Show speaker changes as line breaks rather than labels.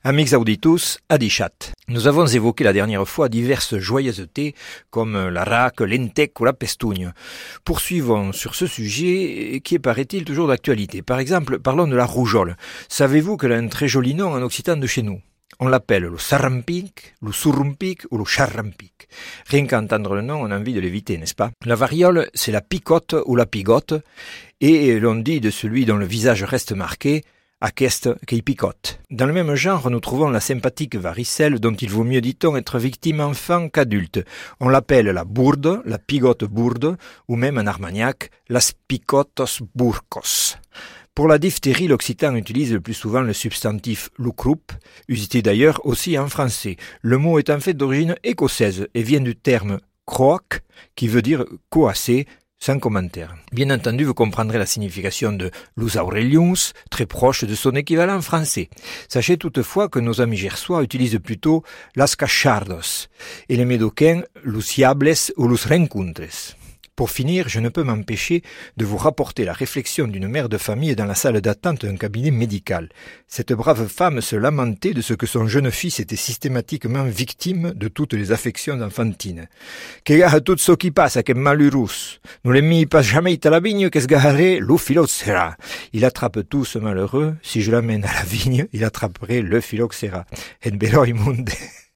Amix auditus, adichat. Nous avons évoqué la dernière fois diverses joyeusetés comme la raque, l'entec ou la pestugne. Poursuivons sur ce sujet qui est, paraît-il, toujours d'actualité. Par exemple, parlons de la rougeole. Savez-vous qu'elle a un très joli nom en occitan de chez nous? On l'appelle le sarrampic, le surrumpic ou le charrampic. Rien qu'à entendre le nom, on a envie de l'éviter, n'est-ce pas? La variole, c'est la picote ou la pigote, et l'on dit de celui dont le visage reste marqué « Aquest qui picote ». Dans le même genre, nous trouvons la sympathique varicelle dont il vaut mieux, dit-on, être victime enfant qu'adulte. On l'appelle la bourde, la pigote bourde, ou même en armagnac, las picotos burcos. Pour la diphtérie, l'occitan utilise le plus souvent le substantif loucroup, usité d'ailleurs aussi en français. Le mot est en fait d'origine écossaise et vient du terme croak, qui veut dire coasser, sans commentaire. Bien entendu, vous comprendrez la signification de lus aurelius, très proche de son équivalent français. Sachez toutefois que nos amis gersois utilisent plutôt las cachardos, et les médocains lus diables ou lus rencontres. Pour finir, je ne peux m'empêcher de vous rapporter la réflexion d'une mère de famille dans la salle d'attente d'un cabinet médical. Cette brave femme se lamentait de ce que son jeune fils était systématiquement victime de toutes les affections enfantines. « Que tout ce qui passe, que malurus, nous les mis pas jamais à la vigne, que sgarre lo phylloxéra. Il attrape tout ce malheureux, si je l'amène à la vigne, il attraperait le phylloxéra. Et beroi monde. »